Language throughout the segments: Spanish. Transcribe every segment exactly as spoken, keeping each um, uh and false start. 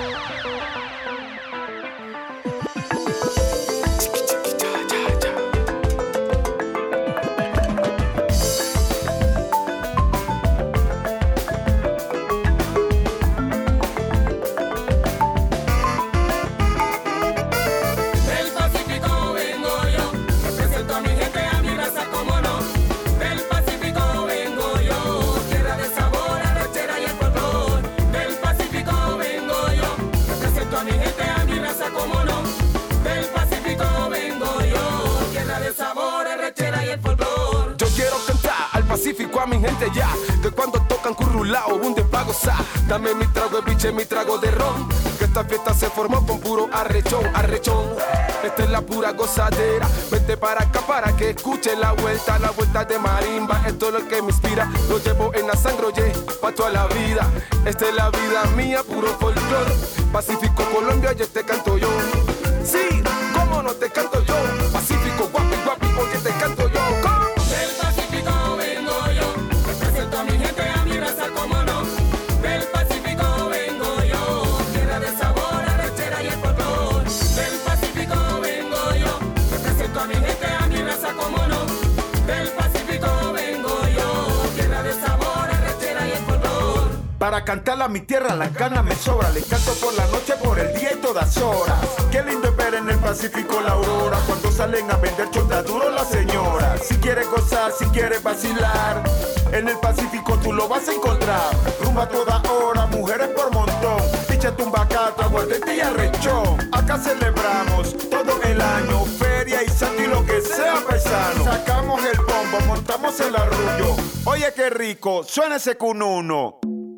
Pacífico a mi gente ya, que cuando tocan currulao, un de pa' gozar. Dame mi trago de biche, mi trago de ron, que esta fiesta se formó con puro arrechón, arrechón. Esta es la pura gozadera, vente para acá para que escuche la vuelta, la vuelta de marimba. Esto es lo que me inspira, lo llevo en la sangre, oye, pa' toda la vida. Esta es la vida mía, puro folclor. Pacífico, Colombia, oye, te canto yo. Sí, cómo no te canto yo. Pacífico, guapi, guapi, oye, te canto yo. ¿Cómo? Del Pacífico vengo yo, represento a mi gente, a mi raza, como no. Del Pacífico vengo yo, tierra de sabor, arrechera y el folclor. Del Pacífico vengo yo, represento a mi gente, a mi raza, como no. Del Pacífico vengo yo, tierra de sabor, arrechera y el folclor. Para cantarla a mi tierra la gana me sobra. Le canto por la noche, por el día y todas horas. Qué lindo es ver en el Pacífico la aurora, cuando salen a vender chota duro las señoras. Si quieres gozar, si quieres vacilar, en el Pacífico tú lo vas a encontrar. Rumba a toda hora, mujeres por montón, picha tumbacato, aguardente y arrechón. Acá celebramos todo el año, feria y santo y lo que sea paisano. Sacamos el bombo, montamos el arrullo. Oye qué rico, suena ese cununo.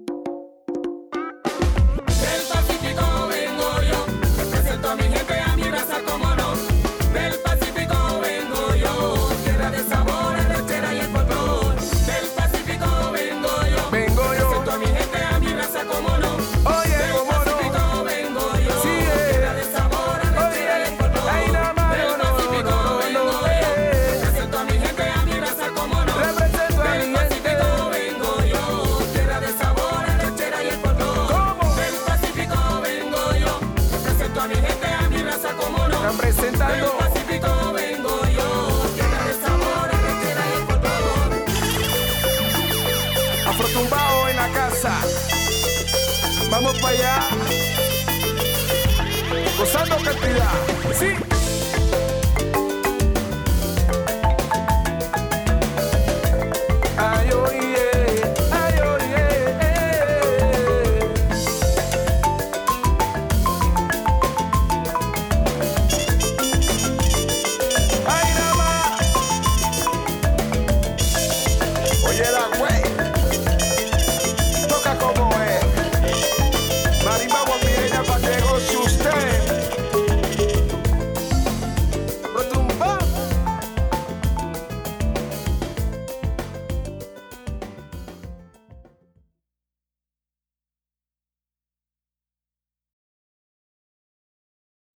A mi gente, a mi raza, como no. Del Pacífico vengo yo, tierra de sabor, arrechera y el folclor. Del Pacífico vengo yo, vengo yo. Represento a mi gente, a mi raza, como no. Oye, del como Pacífico no. vengo yo, sí, eh. tierra de sabor, arrechera y el folclor. Ay, no, no, del no, Pacífico no, no, vengo no, yo, eh. represento a mi gente, a mi raza, como no. Represento a del mi Pacífico gente. vengo yo, tierra de sabor, arrechera y el folclor. ¿Cómo? Del Pacífico vengo yo, represento a mi gente, a mi raza, como no. Están presentando. Del Pacífico vengo yo, tierra de sabor, arrechera y el folclor. Afrotumbao en la casa. Vamos para allá. Gozando cantidad. Sí.